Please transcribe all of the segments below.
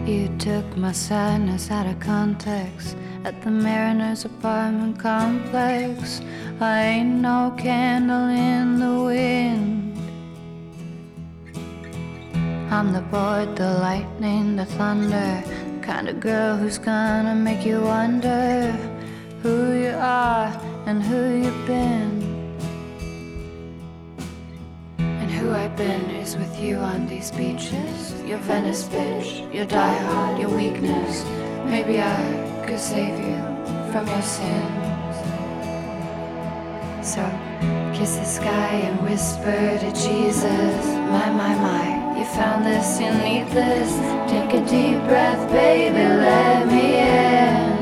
You took my sadness out of context at the Mariners apartment complex. I ain't no candle in the wind. I'm the board, the lightning, the thunder, the kind of girl who's gonna make you wonder who you are and who you've been. And who I've been is with you on these beaches. Your Venice bitch, your diehard, your weakness. Maybe I could save you from your sins. So kiss the sky and whisper to Jesus. My, you found this, you need this. Take a deep breath, baby, let me in.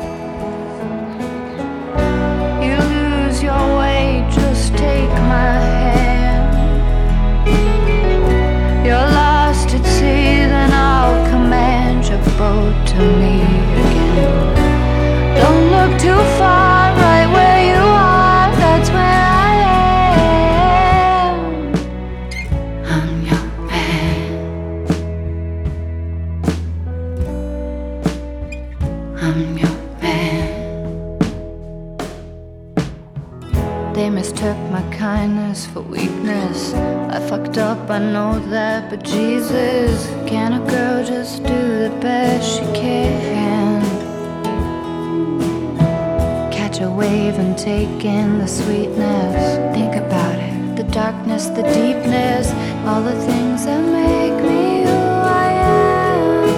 You lose your way, just take my hand. You're lost at sea, then I'll command your boat to me again. Don't look too far, right where you are, that's where I am. I'm your man. I'm your man. They mistook my kindness for weakness. I fucked up, I know that, but Jesus, can a girl just do the best she can? Catch a wave and take in the sweetness. Think about it, the darkness, the deepness, all the things that make me who I am.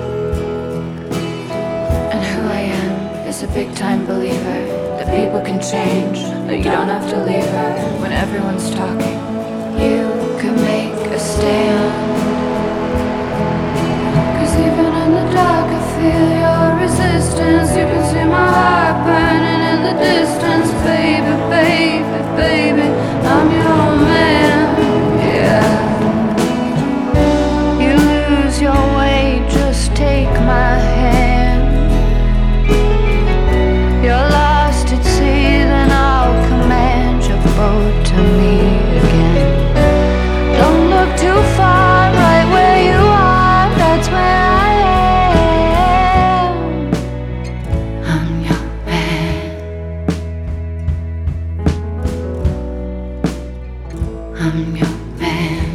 And who I am is a big time believer that people can change, that you don't have to leave her when everyone's talking. You can make a stand, 'cause even in the dark I feel your resistance. You can see my heart burning in the distance. Baby, baby, baby, I'm your man, yeah. You lose your way, just take my hand. You're lost at sea, then I'll command your boat to me again. Don't look too far, right where you are, that's where I am. I'm your man. I'm your man.